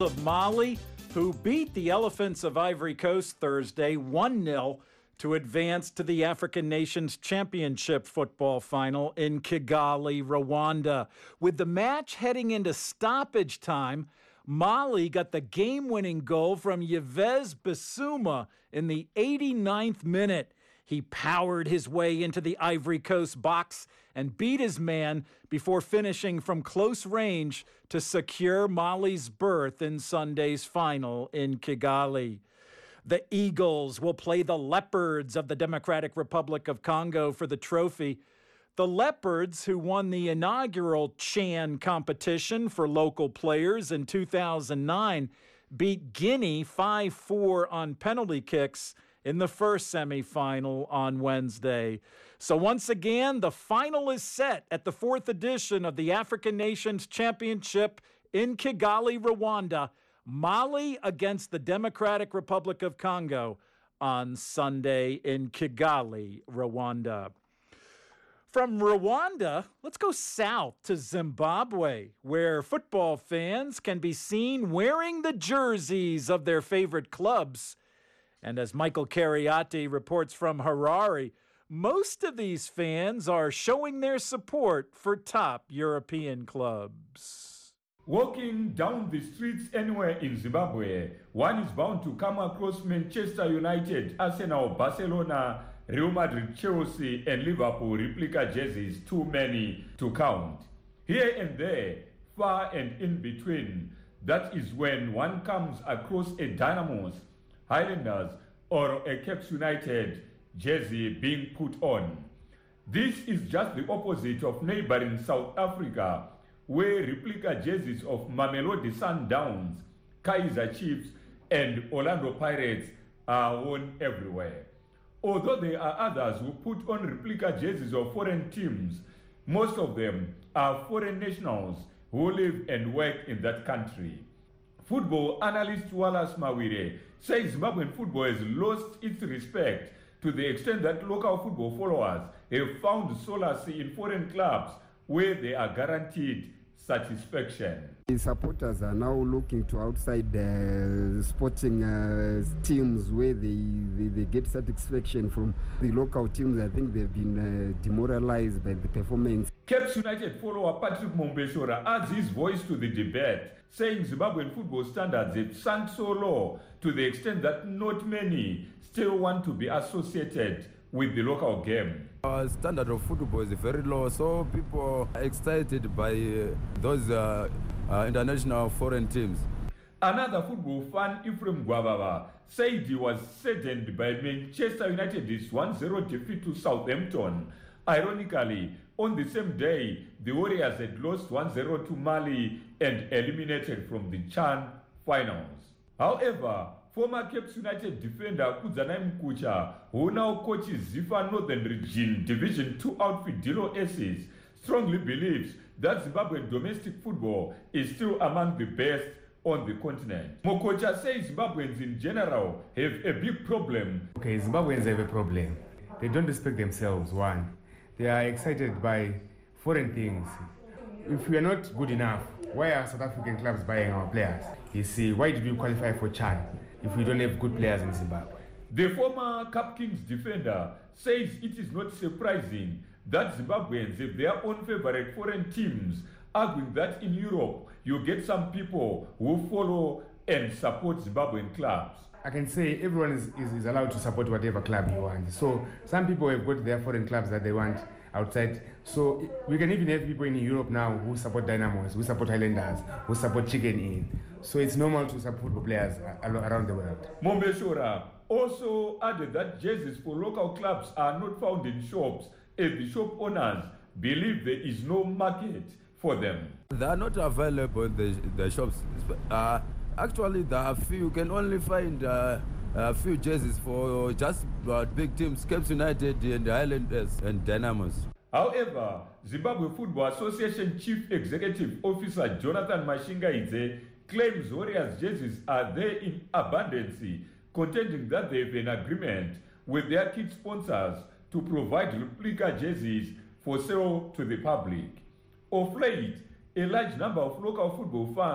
Of Mali, who beat the Elephants of Ivory Coast Thursday 1-0 to advance to the African Nations Championship football final in Kigali, Rwanda. With the match heading into stoppage time, Mali got the game-winning goal from Yves Bissouma in the 89th minute. He powered his way into the Ivory Coast box and beat his man before finishing from close range to secure Mali's berth in Sunday's final in Kigali. The Eagles will play the Leopards of the Democratic Republic of Congo for the trophy. The Leopards, who won the inaugural CHAN competition for local players in 2009, beat Guinea 5-4 on penalty kicks in the first semifinal on Wednesday. So once again, the final is set at the fourth edition of the African Nations Championship in Kigali, Rwanda. Mali against the Democratic Republic of Congo on Sunday in Kigali, Rwanda. From Rwanda, let's go south to Zimbabwe, where football fans can be seen wearing the jerseys of their favorite clubs. And as Michael Carriati reports from Harare, most of these fans are showing their support for top European clubs. Walking down the streets anywhere in Zimbabwe, one is bound to come across Manchester United, Arsenal, Barcelona, Real Madrid, Chelsea, and Liverpool replica jerseys, too many to count. Here and there, far and in between, that is when one comes across a Dynamos, Highlanders, or a Cape United jersey being put on. This is just the opposite of neighboring South Africa, where replica jerseys of Mamelodi Sundowns, Kaizer Chiefs, and Orlando Pirates are worn everywhere. Although there are others who put on replica jerseys of foreign teams, most of them are foreign nationals who live and work in that country. Football analyst Wallace Mawire says Zimbabwean football has lost its respect to the extent that local football followers have found solace in foreign clubs where they are guaranteed satisfaction. The supporters are now looking to outside sporting teams where they get satisfaction from the local teams. I think they've been demoralized by the performance. Cape United follower Patrick Mombeshora adds his voice to the debate, saying Zimbabwean football standards have sunk so low to the extent that not many still want to be associated with the local game. Our standard of football is very low, so people are excited by those international foreign teams. Another football fan, Ephraim Gwababa, said he was saddened by Manchester United's 1-0 defeat to Southampton. Ironically, on the same day, the Warriors had lost 1-0 to Mali and eliminated from the CHAN finals. However, former Cape United defender Kudzanai Mkucha, who now coaches Zifa Northern Region Division 2 outfit Dilo Aces, strongly believes that Zimbabwean domestic football is still among the best on the continent. Mokocha says Zimbabweans in general have a big problem. Okay, Zimbabweans have a problem. They don't respect themselves, one. They are excited by foreign things. If we are not good enough, why are South African clubs buying our players? You see, why did we qualify for CHAN if we don't have good players in Zimbabwe? The former Cape Kings defender says it is not surprising that Zimbabweans have their own favorite foreign teams, arguing that in Europe you get some people who follow and support Zimbabwean clubs. I can say everyone is allowed to support whatever club you want. So some people have got their foreign clubs that they want outside. So we can even have people in Europe now who support Dynamos, who support Highlanders, who support Chicken Inn. So it's normal to support football players around the world. Mombeshora also added that jerseys for local clubs are not found in shops, as the shop owners believe there is no market for them. They are not available in the shops. Actually, there are few. You can only find a few jerseys for just big teams, Cape United and Highlanders and Dynamos. However, Zimbabwe Football Association Chief Executive Officer Jonathan Mashingaidze claims Warriors jerseys are there in abundance, contending that they have an agreement with their kit sponsors to provide replica jerseys for sale to the public. Of late, a large number of local football fans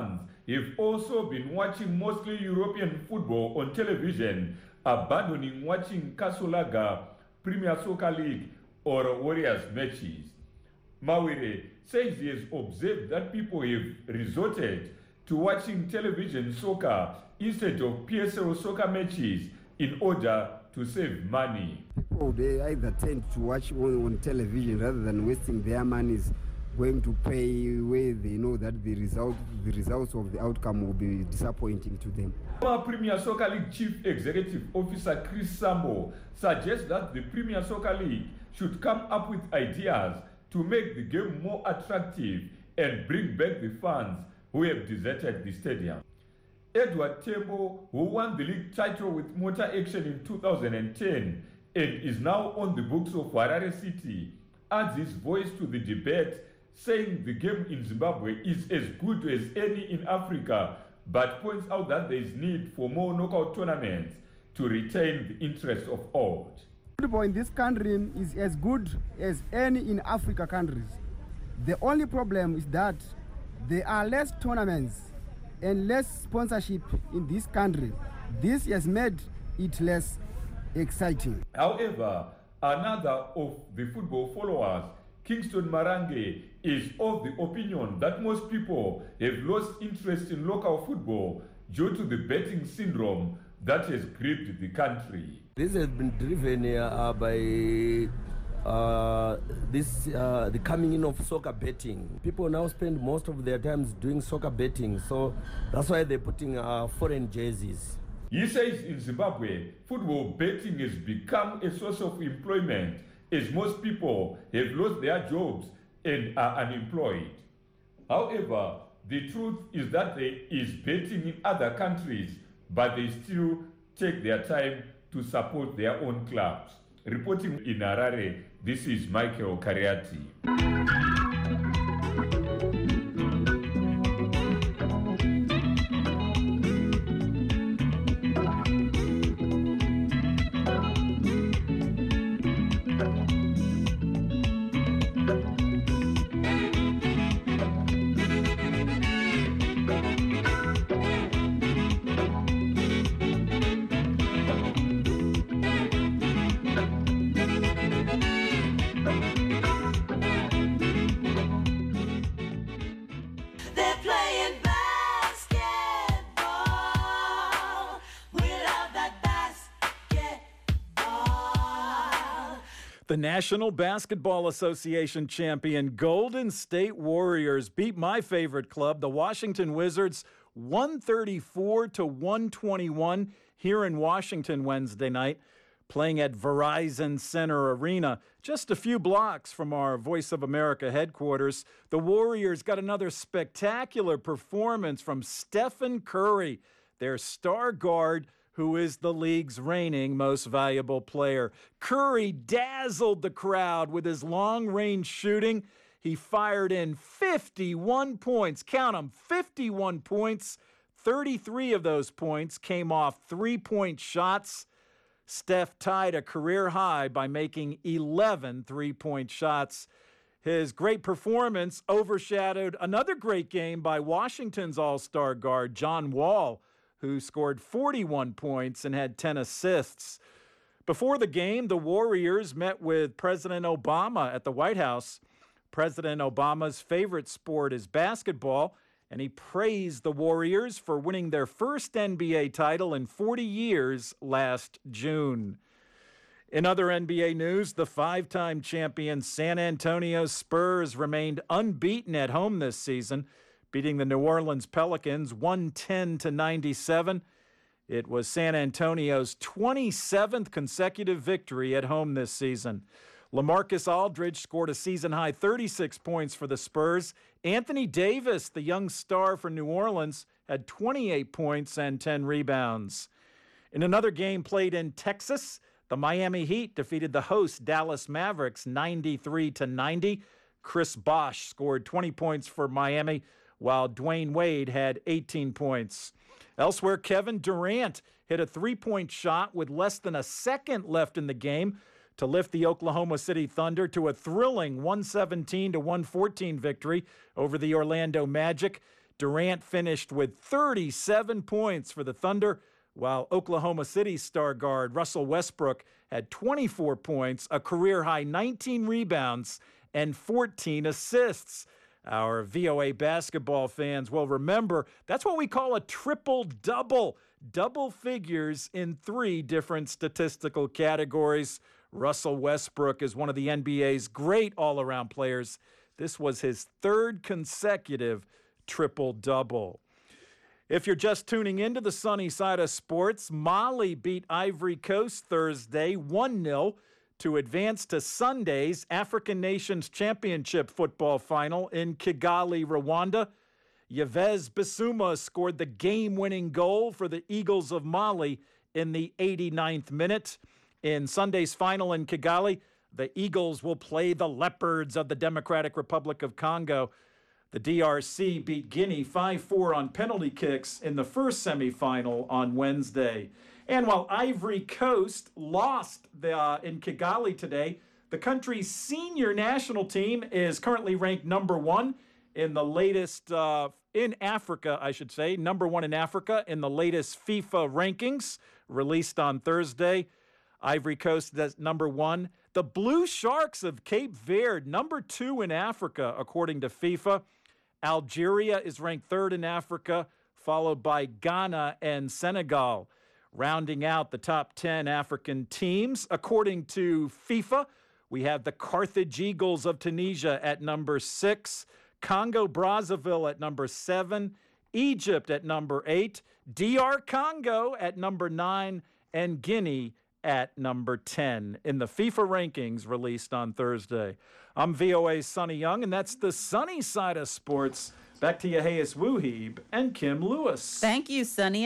have also been watching mostly European football on television, abandoning watching Kasolaga, Premier Soccer League, or Warriors matches. Mawere says he has observed that people have resorted to watching television soccer instead of PSL soccer matches in order to save money. People, they either tend to watch on television rather than wasting their monies going to pay where they know that the results of the outcome will be disappointing to them. Former Premier Soccer League Chief Executive Officer Chris Sambo suggests that the Premier Soccer League should come up with ideas to make the game more attractive and bring back the fans who have deserted the stadium. Edward Tembo, who won the league title with Motor Action in 2010 and is now on the books of Harare City, adds his voice to the debate, saying the game in Zimbabwe is as good as any in Africa, but points out that there is need for more knockout tournaments to retain the interest of all. Football in this country is as good as any in Africa countries. The only problem is that there are less tournaments and less sponsorship in this country. This has made it less exciting. However, another of the football followers, Kingston Marange, is of the opinion that most people have lost interest in local football due to the betting syndrome that has gripped the country. This has been driven by the coming in of soccer betting. People now spend most of their times doing soccer betting, so that's why they're putting foreign jerseys. He says in Zimbabwe, football betting has become a source of employment as most people have lost their jobs and are unemployed. However, the truth is that there is betting in other countries, but they still take their time to support their own clubs. Reporting in Harare, this is Michael Kariati. The National Basketball Association champion Golden State Warriors beat my favorite club, the Washington Wizards, 134-121 here in Washington Wednesday night, playing at Verizon Center Arena, just a few blocks from our Voice of America headquarters. The Warriors got another spectacular performance from Stephen Curry, their star guard, who is the league's reigning most valuable player. Curry dazzled the crowd with his long-range shooting. He fired in 51 points. Count them, 51 points. 33 of those points came off three-point shots. Steph tied a career high by making 11 three-point shots. His great performance overshadowed another great game by Washington's all-star guard, John Wall, who scored 41 points and had 10 assists. Before the game, the Warriors met with President Obama at the White House. President Obama's favorite sport is basketball, and he praised the Warriors for winning their first NBA title in 40 years last June. In other NBA news, the five-time champion San Antonio Spurs remained unbeaten at home this season, beating the New Orleans Pelicans 110-97. It was San Antonio's 27th consecutive victory at home this season. LaMarcus Aldridge scored a season-high 36 points for the Spurs. Anthony Davis, the young star for New Orleans, had 28 points and 10 rebounds. In another game played in Texas, the Miami Heat defeated the host Dallas Mavericks 93-90. Chris Bosh scored 20 points for Miami, while Dwayne Wade had 18 points. Elsewhere, Kevin Durant hit a three-point shot with less than a second left in the game to lift the Oklahoma City Thunder to a thrilling 117-114 victory over the Orlando Magic. Durant finished with 37 points for the Thunder, while Oklahoma City star guard Russell Westbrook had 24 points, a career-high 19 rebounds, and 14 assists. Our VOA basketball fans will remember that's what we call a triple-double. Double figures in 3 different statistical categories. Russell Westbrook is one of the NBA's great all-around players. This was his 3rd consecutive triple-double. If you're just tuning into the sunny side of sports, Mali beat Ivory Coast Thursday 1-0 to advance to Sunday's African Nations Championship football final in Kigali, Rwanda. Yves Bissouma scored the game-winning goal for the Eagles of Mali in the 89th minute. In Sunday's final in Kigali, the Eagles will play the Leopards of the Democratic Republic of Congo. The DRC beat Guinea 5-4 on penalty kicks in the first semifinal on Wednesday. And while Ivory Coast lost in Kigali today, the country's senior national team is currently ranked number 1 in the latest, in Africa, I should say, number 1 in Africa in the latest FIFA rankings released on Thursday. Ivory Coast, that's number 1. The Blue Sharks of Cape Verde, number 2 in Africa, according to FIFA. Algeria is ranked 3rd in Africa, followed by Ghana and Senegal. Rounding out the top 10 African teams, according to FIFA, we have the Carthage Eagles of Tunisia at number 6, Congo-Brazzaville at number 7, Egypt at number 8, DR Congo at number 9, and Guinea at number 10 in the FIFA rankings released on Thursday. I'm VOA's Sonny Young, and that's the sunny side of sports. Back to Yaheis Wuhib and Kim Lewis. Thank you, Sonny.